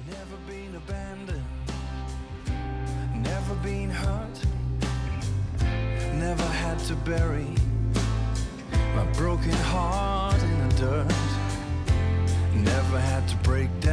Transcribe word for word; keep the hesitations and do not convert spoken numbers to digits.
Never been abandoned, never been hurt, never had to bury my broken heart in the dirt, never had to break down